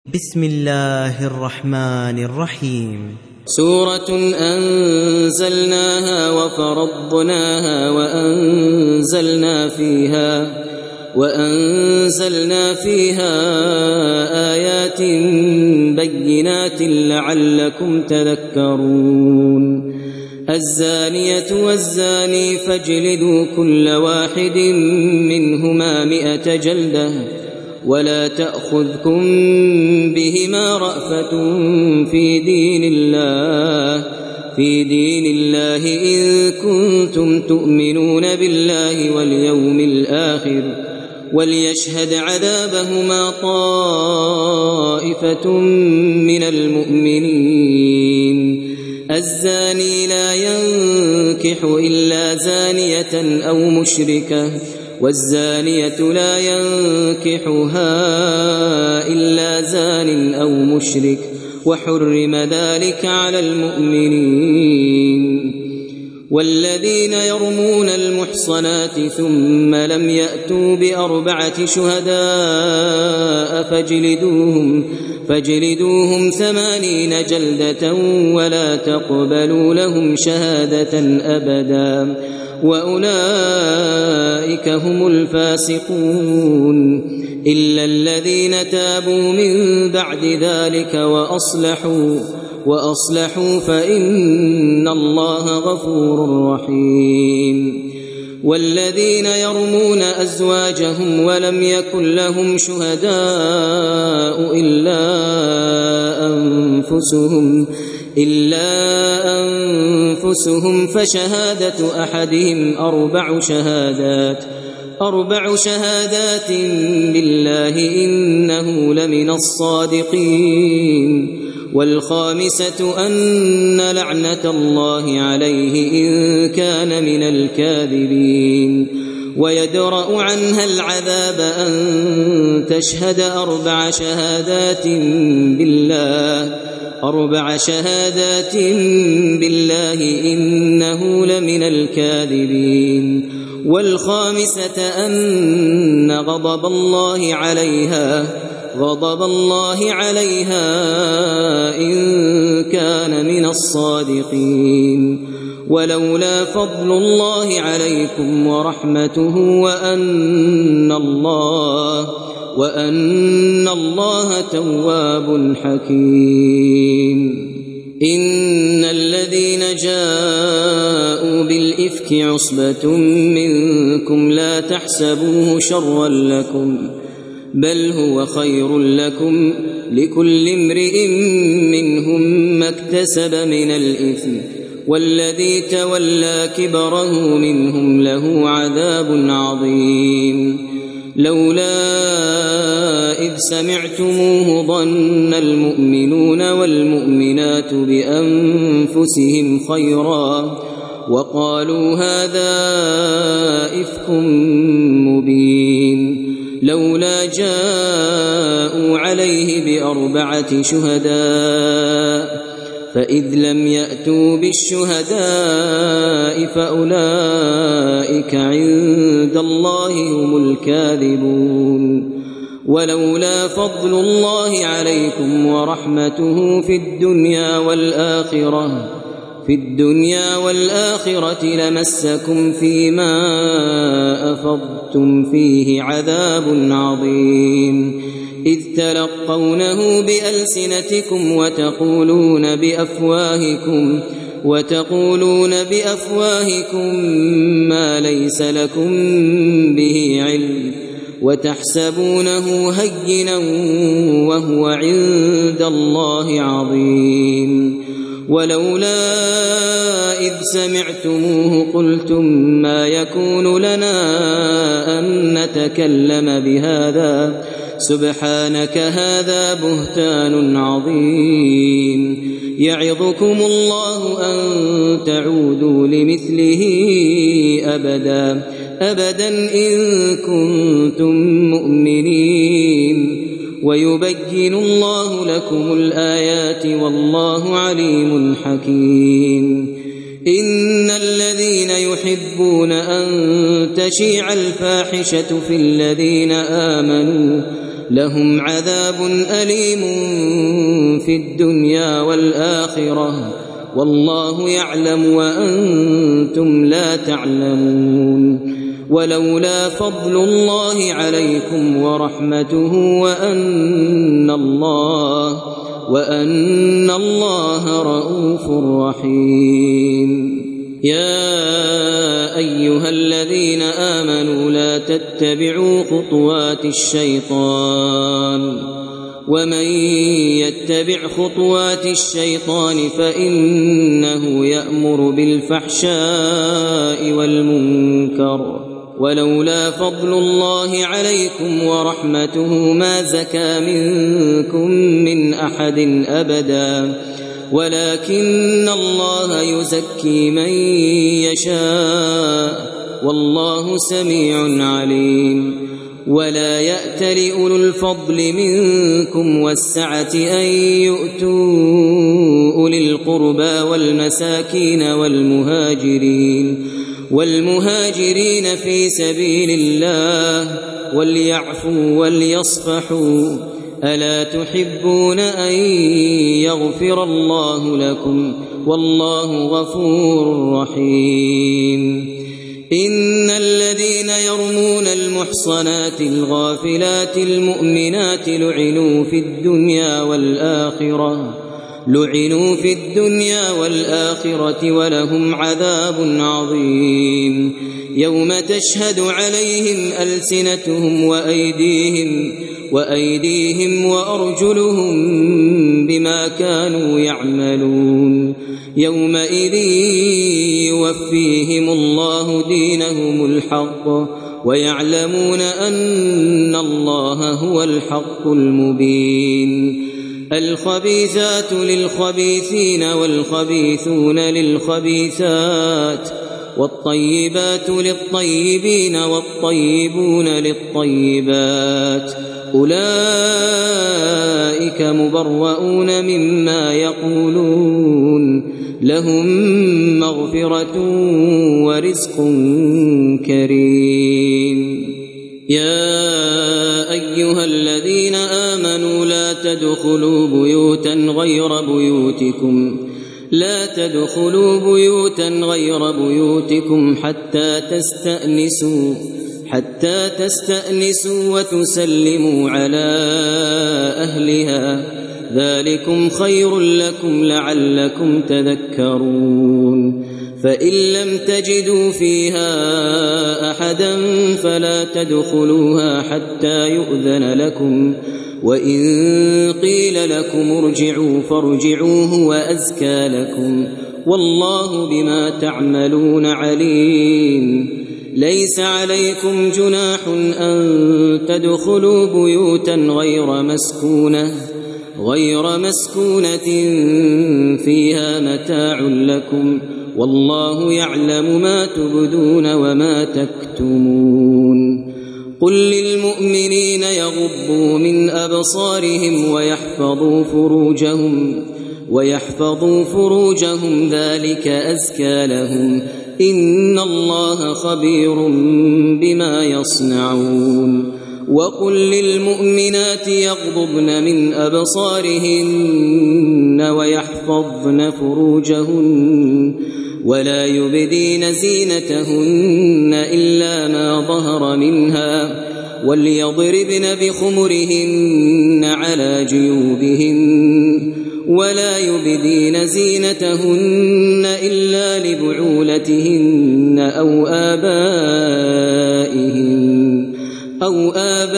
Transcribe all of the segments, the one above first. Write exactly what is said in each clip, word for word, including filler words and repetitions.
بسم الله الرحمن الرحيم. سورة أنزلناها وفرضناها وأنزلنا فيها وأنزلنا فيها آيات بينات لعلكم تذكرون. الزانية والزاني فاجلدوا كل واحد منهما مئة جلدة ولا تأخذكم بهما رأفة في دين الله في دين الله إن كنتم تؤمنون بالله واليوم الآخر وليشهد عذابهما طائفة من المؤمنين. الزاني لا ينكح إلا زانية أو مشركة والزانية لا ينكحها إلا زان أو مشرك وحرم ذلك على المؤمنين. والذين يرمون المحصنات ثم لم يأتوا بأربعة شهداء فاجلدوهم فاجلدوهم ثمانين جلدة ولا تقبلوا لهم شهادة أبدا وأولئك هم الفاسقون إلا الذين تابوا من بعد ذلك وأصلحوا وأصلحوا فإن الله غفور رحيم. والذين يرمون أزواجهم ولم يكن لهم شهداء إلا أنفسهم إلا أنفسهم فشهادة أحدهم أربع شهادات أربع شهادات بالله إنه لمن الصادقين. والخامسة أن لعنة الله عليه إن كان من الكاذبين. ويدرأ عنها العذاب أن تشهد أربع شهادات بالله أربع شهادات بالله إنه لمن الكاذبين. والخامسة أن غضب الله عليها غضب الله عليها إن كان من الصادقين. ولولا فضل الله عليكم ورحمته وأن الله وأن الله تواب حكيم. إن الذين جاءوا بالإفك عصبة منكم لا تحسبوه شرا لكم بل هو خير لكم لكل امرئ منهم ما اكتسب من الإثم والذي تولى كبره منهم له عذاب عظيم. لولا إذ سمعتموه ظن المؤمنون والمؤمنات بأنفسهم خيرا وقالوا هذا إفك مبين. لولا جاءوا عليه بأربعة شهداء فإذ لم يأتوا بالشهداء فأولئك عند الله هم الكاذبون. ولولا فضل الله عليكم ورحمته في الدنيا والآخرة في الدنيا والآخرة لمسكم فيما أفضتم فيه عذاب عظيم. إذ تلقونه بألسنتكم وتقولون بأفواهكم وتقولون بأفواهكم ما ليس لكم به علم وتحسبونه هينا وهو عند الله عظيم. ولولا إذ سمعتموه قلتم ما يكون لنا أن نتكلم بهذا سبحانك هذا بهتان عظيم. يعظكم الله أن تعودوا لمثله أبدا أبدا إن كنتم مؤمنين. ويبين الله لكم الآيات والله عليم حكيم. إن الذين يحبون أن تشيع الفاحشة في الذين آمنوا لهم عذاب أليم في الدنيا والآخرة والله يعلم وأنتم لا تعلمون ولولا فضل الله عليكم ورحمته وأن الله وأن الله رؤوف رحيم يا أيها الذين آمنوا لا تتبعوا خطوات الشيطان ومن يتبع خطوات الشيطان فإنه يأمر بالفحشاء والمنكر ولولا فضل الله عليكم ورحمته ما زكى منكم من أحد أبدا ولكن الله يزكي من يشاء والله سميع عليم ولا يأت لأولو الفضل منكم والسعة أن يؤتوا أولي القربى والمساكين والمهاجرين والمهاجرين في سبيل الله وليعفوا وليصفحوا ألا تحبون أن يغفر الله لكم والله غفور رحيم إن الذين يرمون المحصنات الغافلات المؤمنات لعنوا في الدنيا والآخرة لعنوا في الدنيا والآخرة ولهم عذاب عظيم يوم تشهد عليهم ألسنتهم وأيديهم وأيديهم وأرجلهم بما كانوا يعملون يومئذ يوفيهم الله دينهم الحق ويعلمون أن الله هو الحق المبين الخبيثات للخبيثين والخبيثون للخبيثات والطيبات للطيبين والطيبون للطيبات أولئك مبرؤون مما يقولون لهم مغفرة ورزق كريم يا أيها الذين آمنوا لا تدخلوا بيوتا غير بيوتكم لا تدخلوا بيوتا غير بيوتكم حتى تستأنسوا حتى تستأنسوا وتسلموا على أهلها ذلكم خير لكم لعلكم تذكرون فإن لم تجدوا فيها أحدا فلا تدخلوها حتى يؤذن لكم وإن قيل لكم ارجعوا فارجعوا هو أزكى لكم والله بما تعملون عليم ليس عليكم جناح أن تدخلوا بيوتا غير مسكونة غير مسكونة فيها متاع لكم والله يعلم ما تبدون وما تكتمون قل للمؤمنين يغضوا من أبصارهم ويحفظوا فروجهم ويحفظوا فروجهم ذلك أزكى لهم إن الله خبير بما يصنعون وقل للمؤمنات يغضضن من أبصارهن ويحفظن فروجهن ولا يبدين زينتهن إلا ما ظهر منها وليضربن بخمرهن على جيوبهن ولا يبدين زينتهن إلا لبعولتهن أو آبائهن أو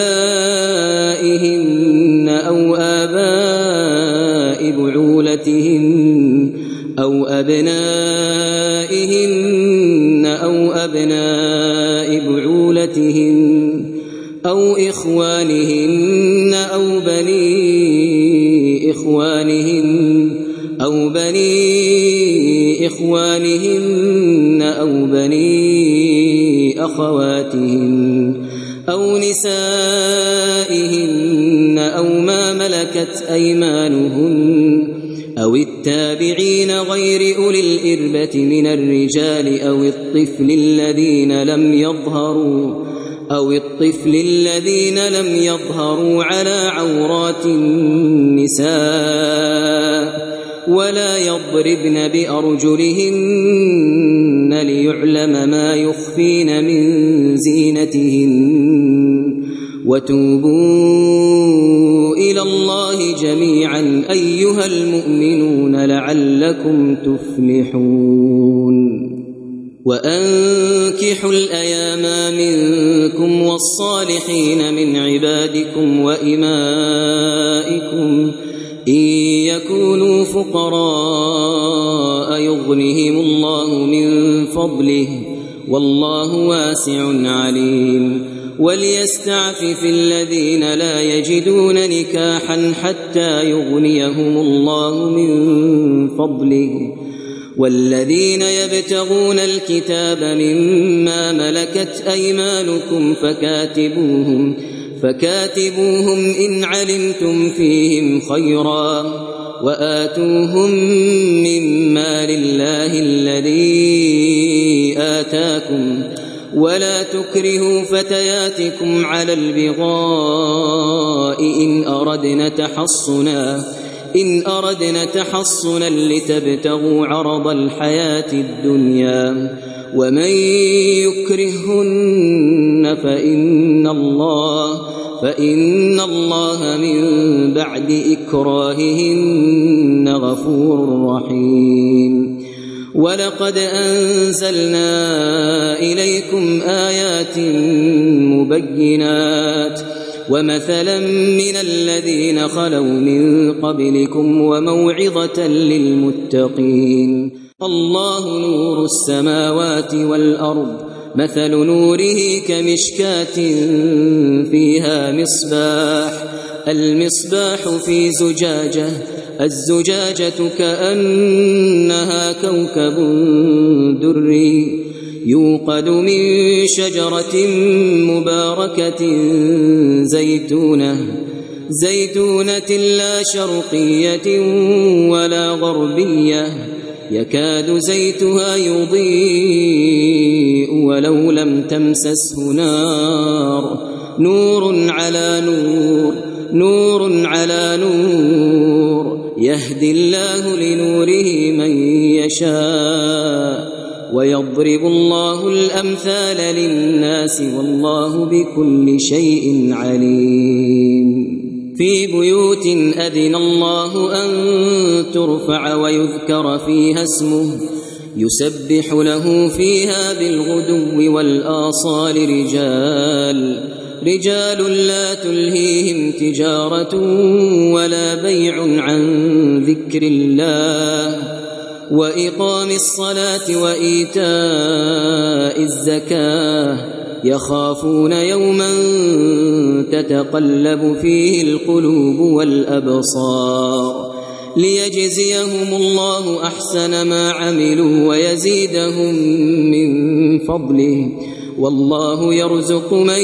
آبائهن أو آباء بعولتهن أو أبنائهن أو أبناء بعولتهن أو إخوانهن أو بني إخوانهن أو بني إخوانهن أو بني أخواتهن أو نسائهن أو ما ملكت أيمانهن أو التابعين غير أولي الإربة من الرجال أو الطفل الذين لم يظهروا أو الطفل الذين لم يظهروا على عورات النساء ولا يضربن بأرجلهن ليعلم ما يخفين من زينتهن وتوبوا إلى الله جميعا أيها المؤمنون لعلكم تفلحون وأنكحوا الأيام منكم والصالحين من عبادكم وإمائكم إن يكونوا فقراء يغنهم الله من فضله والله واسع عليم وليستعفف الذين لا يجدون نكاحا حتى يغنيهم الله من فضله والذين يبتغون الكتاب مما ملكت أيمانكم فكاتبوهم فكاتبوهم إن علمتم فيهم خيرا وآتوهم مما لله الذي آتاكم ولا تكرهوا فتياتكم على البغاء إن أردنا تحصنا إن أردنا تحصنا لتبتغوا عرض الحياة الدنيا ومن يكرهن فإن الله فإن الله من بعد إكراههن غفور رحيم ولقد أنزلنا إليكم آيات مبينات ومثلا من الذين خلوا من قبلكم وموعظة للمتقين الله نور السماوات والأرض مثل نوره كمشكاة فيها مصباح المصباح في زجاجة الزجاجة كأنها كوكب دري يوقد من شجرة مباركة زيتونة زيتونة لا شرقية ولا غربية يكاد زيتها يضيء ولو لم تمسسه نار نور على نور نور على نور يهدي الله لنوره من يشاء ويضرب الله الأمثال للناس والله بكل شيء عليم في بيوت أذن الله أن ترفع ويذكر فيها اسمه يسبح له فيها بالغدو والآصال رجال رجال لا تلهيهم تجارة ولا بيع عن ذكر الله وإقام الصلاة وإيتاء الزكاة يخافون يوما تتقلب فيه القلوب والأبصار ليجزيهم الله أحسن ما عملوا ويزيدهم من فضله والله يرزق من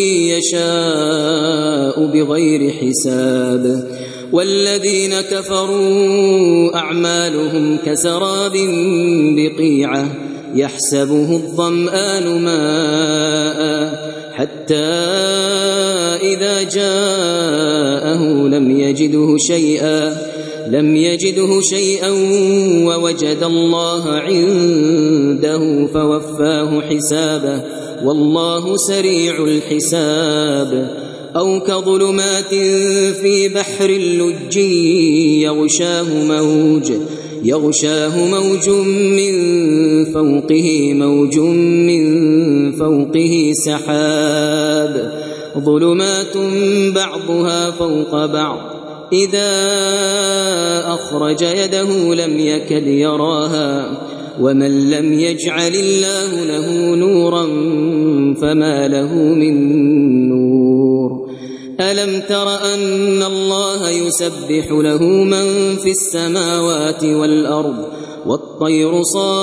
يشاء بغير حساب والذين كفروا أعمالهم كسراب بقيعة يحسبه الظمآن ماء حتى إذا جاءه لم يجده شيئا لم يجده شيئا ووجد الله عنده فوفاه حسابه والله سريع الحساب أو كظلمات في بحر اللج يغشاه موج يغشاه موج من فوقه موج من فوقه سحاب ظلمات بعضها فوق بعض إذا أخرج يده لم يكد يراها ومن لم يجعل الله له نورا فما له من نور ألم تر أن الله يسبح له من في السماوات والأرض والطير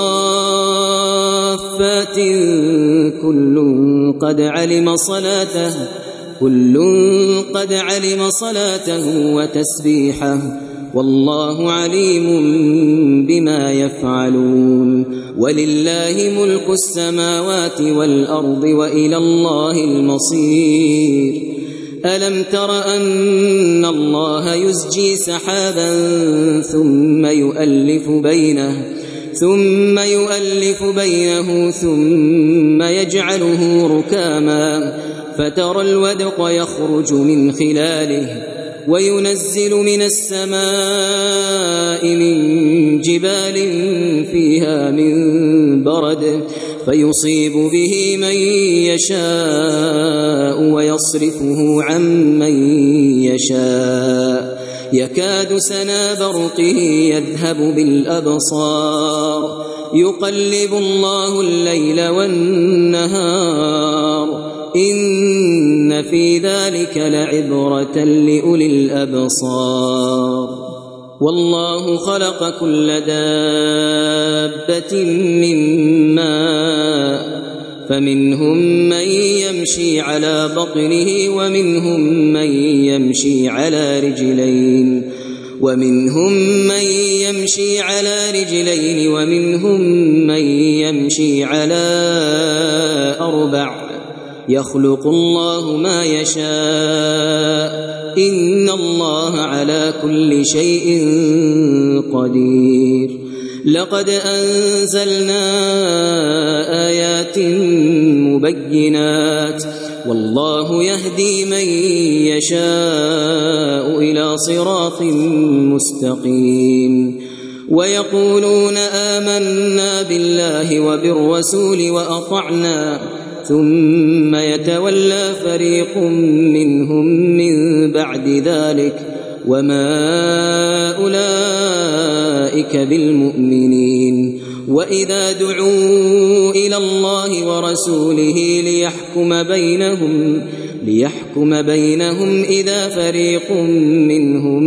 صافات كل قد علم صلاته كل قد علم صلاته وتسبيحه والله عليم بما يفعلون ولله ملك السماوات والأرض وإلى الله المصير ألم تر أن الله يزجي سحابا ثم يؤلف بينه ثم يؤلف بينه ثم يجعله ركاما فترى الودق يخرج من خلاله وينزل من السماء من جبال فيها من برد فيصيب به من يشاء ويصرفه عن من يشاء يكاد سنا برقه يذهب بالأبصار يقلب الله الليل والنهار إن في ذلك لعبرة لأولي الأبصار والله خلق كل دابة من ماء فمنهم من يمشي على بطنه ومنهم من يمشي على رجلين ومنهم من يمشي على رجلين ومنهم من يمشي على أربع يخلق الله ما يشاء إن الله على كل شيء قدير لقد أنزلنا آيات مبينات والله يهدي من يشاء إلى صراط مستقيم ويقولون آمنا بالله وبالرسول وأطعنا ثم يتولى فريق منهم من بعد ذلك وما أولئك بالمؤمنين وإذا دعوا إلى الله ورسوله ليحكم بينهم ليحكم بينهم إذا فريق منهم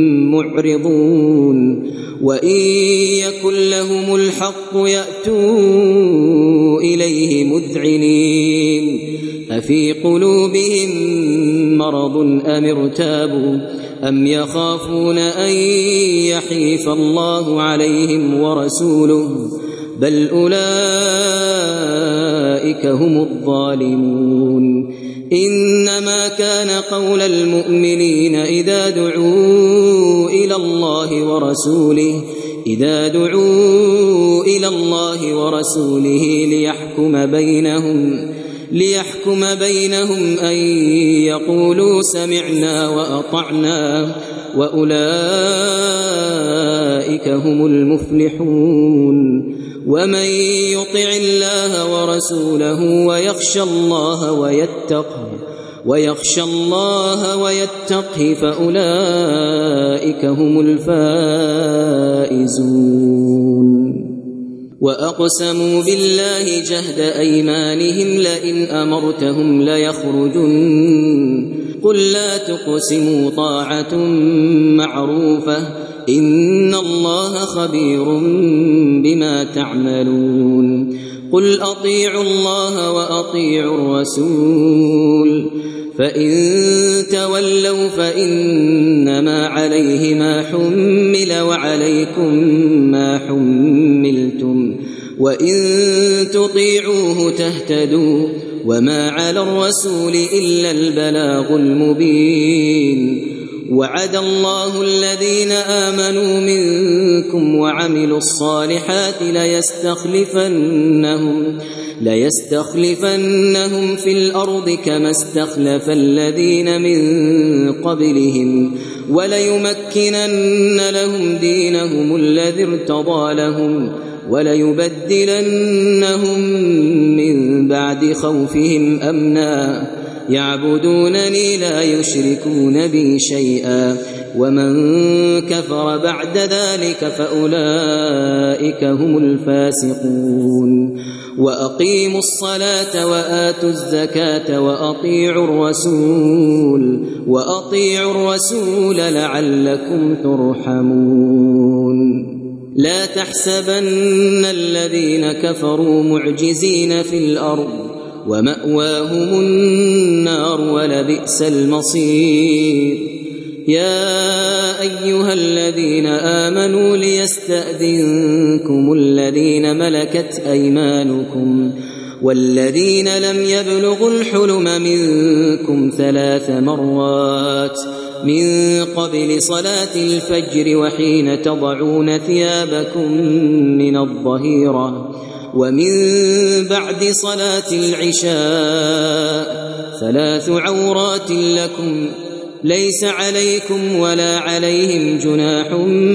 معرضون وإن يكن لهم الحق يأتوا إليه مذعنين أفي قلوبهم مرض أم ارتابوا أم يخافون أن يحيف الله عليهم ورسوله بل أولئك هم الظالمون إنما كان قول المؤمنين إذا دعوا إلى الله ورسوله إذا دعوا إلى الله ورسوله ليحكم بينهم ليحكم بينهم أن يقولوا سمعنا وأطعنا وأولئك هم المفلحون ومن يطع الله ورسوله ويخشى الله ويتقه ويخشى الله ويتقه فأولئك هم الفائزون وأقسموا بالله جهد أيمانهم لئن أمرتهم ليخرجن قل لا تقسموا طاعة معروفة إن الله خبير بما تعملون قل أطيعوا الله وأطيعوا الرسول فإن تولوا فإنما عليه ما حمل وعليكم ما حملتم وإن تطيعوه تهتدوا وما على الرسول إلا البلاغ المبين وعد الله الذين آمنوا منكم وعملوا الصالحات ليستخلفنهم ليستخلفنهم في الأرض كما استخلف الذين من قبلهم وليمكنن لهم دينهم الذي ارتضى لهم وليبدلنهم من بعد خوفهم أمنا يعبدونني لا يشركون بي شيئا ومن كفر بعد ذلك فأولئك هم الفاسقون وأقيموا الصلاة وآتوا الزكاة وأطيعوا الرسول وأطيعوا الرسول لعلكم ترحمون لا تحسبن الذين كفروا معجزين في الأرض ومأواهم النار ولبئس المصير يا أيها الذين آمنوا ليستأذنكم الذين ملكت أيمانكم والذين لم يبلغوا الحلم منكم ثلاث مرات من قبل صلاة الفجر وحين تضعون ثيابكم من الظهيرة ومن بعد صلاة العشاء ثلاث عورات لكم ليس عليكم ولا عليهم جناح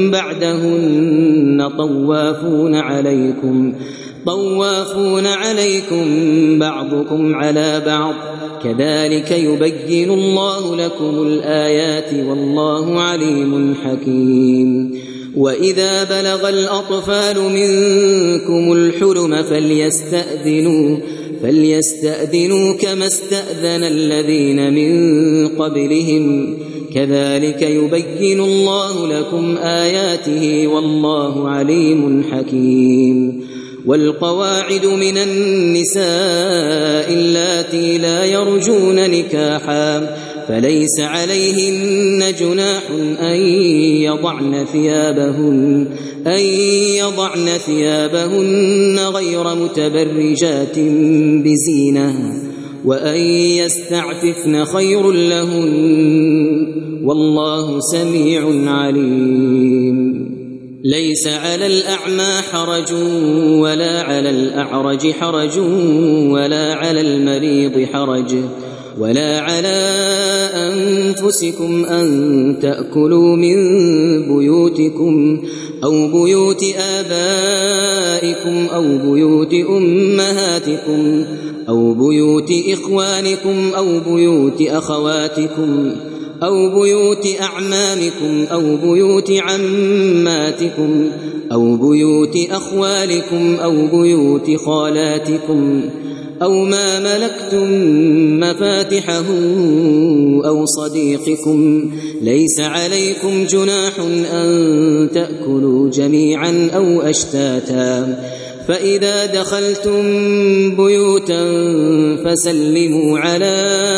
بعدهن طوافون عليكم طوافون عليكم بعضكم على بعض كذلك يبين الله لكم الآيات والله عليم حكيم. وإذا بلغ الأطفال منكم الحلم فليستأذنوا فليستأذنوا كما استأذن الذين من قبلهم كذلك يبين الله لكم آياته والله عليم حكيم. والقواعد من النساء اللاتي لا يرجون نكاحا فليس عليهن جناح أن يضعن ثيابهن أن يضعن ثيابهن غير متبرجات بزينة وأن يستعففن خير لهن والله سميع عليم. ليس على الأعمى حرج ولا على الأعرج حرج ولا على المريض حرج ولا على أنفسكم أن تأكلوا من بيوتكم أو بيوت آبائكم أو بيوت أمهاتكم أو بيوت إخوانكم أو بيوت أخواتكم أو بيوت أعمامكم أو بيوت عماتكم أو بيوت أخوالكم أو بيوت خالاتكم أو ما ملكتم مفاتحه أو صديقكم ليس عليكم جناح أن تأكلوا جميعا أو أشتاتا فإذا دخلتم بيوتا فسلموا على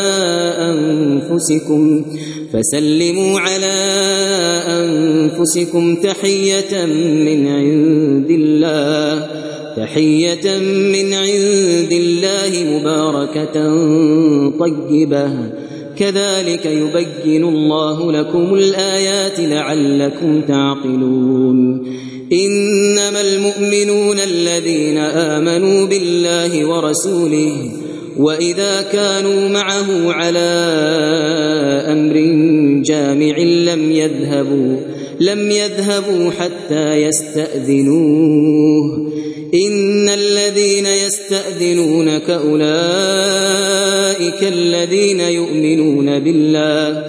أنفسكم فسلموا على أنفسكم تحية من عند الله تحية من عند الله مباركة طيبة كذلك يبين الله لكم الآيات لعلكم تعقلون. إنما المؤمنون الذين آمنوا بالله ورسوله وإذا كانوا معه على أمر جامع لم يذهبوا لم يذهبوا حتى يستأذنوه إن الذين يستأذنونك أولئك الذين يؤمنون بالله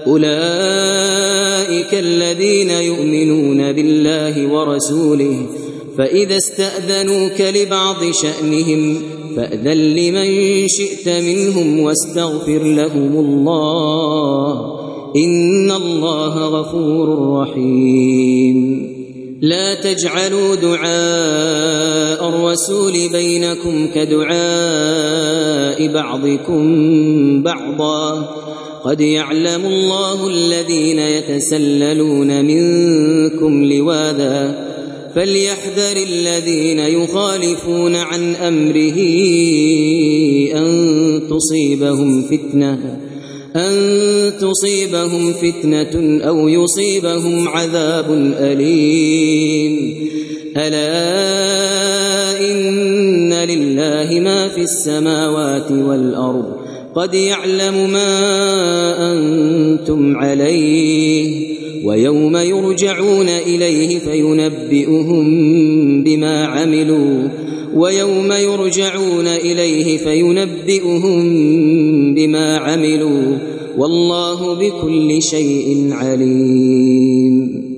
أولئك الذين يؤمنون بالله ورسوله فإذا استأذنوك لبعض شأنهم فأذن لمن شئت منهم واستغفر لهم الله إن الله غفور رحيم. لا تجعلوا دعاء الرسول بينكم كدعاء بعضكم بعضا قد يعلم الله الذين يتسللون منكم لواذا فليحذر الذين يخالفون عن أمره أن تصيبهم فتنة أن تصيبهم فتنة أو يصيبهم عذاب أليم. ألا إن لله ما في السماوات والأرض قد يعلم ما أنتم عليه ويوم يرجعون إليه فينبئهم بما عملوا ويوم يرجعون إليه فينبئهم بما عملوا والله بكل شيء عليم.